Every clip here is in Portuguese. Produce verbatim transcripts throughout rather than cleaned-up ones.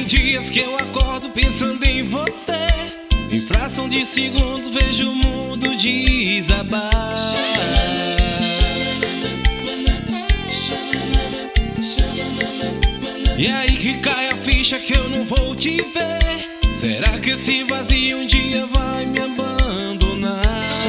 dias que eu acordo pensando em você. Em fração de segundos vejo o mundo desabar. E aí que cai a ficha que eu não vou te ver. Será que esse vazio um dia vai me abandonar?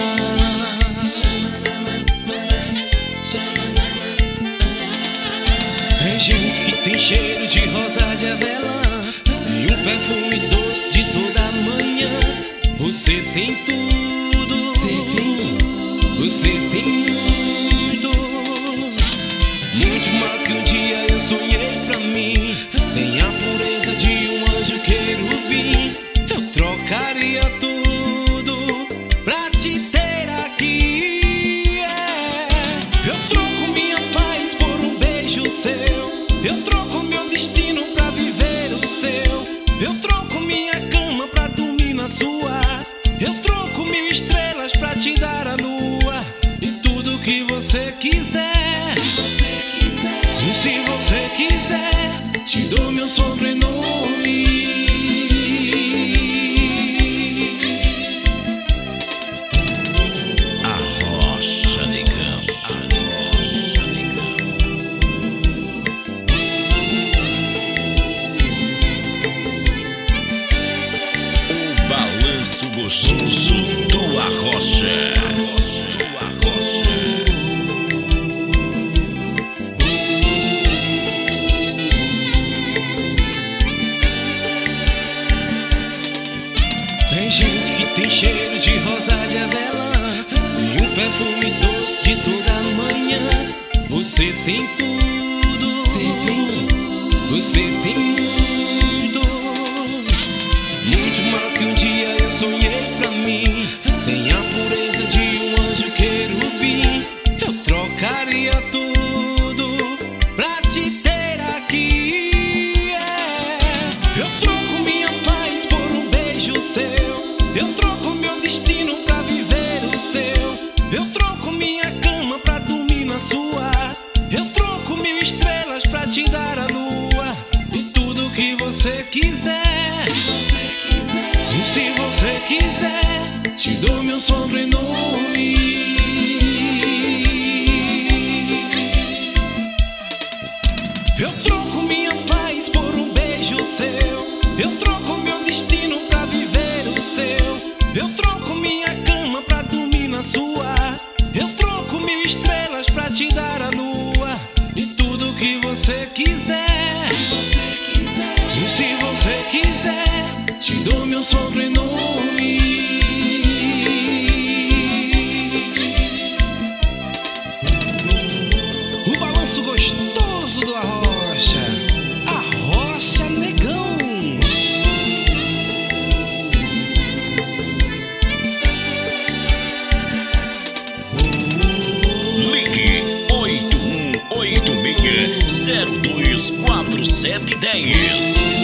Tem gente que tem cheiro de rosa de avelã, tem um perfume doce de toda manhã. Você tem tudo, você tem muito, muito mais que um dia eu sonhei pra mim. Tem a pureza de um anjo querubim. Eu trocaria tudo pra te ter aqui, yeah. Eu troco minha paz por um beijo seu. Eu troco meu destino pra viver o seu. Eu troco minha cama pra dormir na sua. Eu troco mil estrelas pra te dar a lua. E tudo que você quiser. E se você quiser, te dou meu sobrenome. Arrocha, negão. Arrocha, negão. O balanço gostoso do Arrocha. Do Arrocha. Tem gente que tem cheiro de rosa de avelã, tem um perfume doce de toda manhã. Você tem tudo, você tem muito, muito mais que um dia eu sonhei pra mim. Tem a pureza de um anjo querubim. Eu trocaria tudo pra te ter aqui, yeah. Eu troco minha paz por um beijo seu. Eu troco meu destino pra viver o seu. Eu troco minha cama pra dormir na sua. Eu troco mil estrelas pra te dar a lua. E tudo que você quiser. E se você quiser, te dou meu sobrenome. Eu troco minha paz por um beijo seu. Eu troco meu destino pra viver o seu. Eu troco minha cama pra dormir na sua. Eu troco mil estrelas pra te dar a lua. E tudo que você quiser. E se você quiser, te dou meu sobrenome. O balanço gostoso do Arrocha. Arrocha, negão. Ligue oito um oito seis zero dois quatro sete um zero.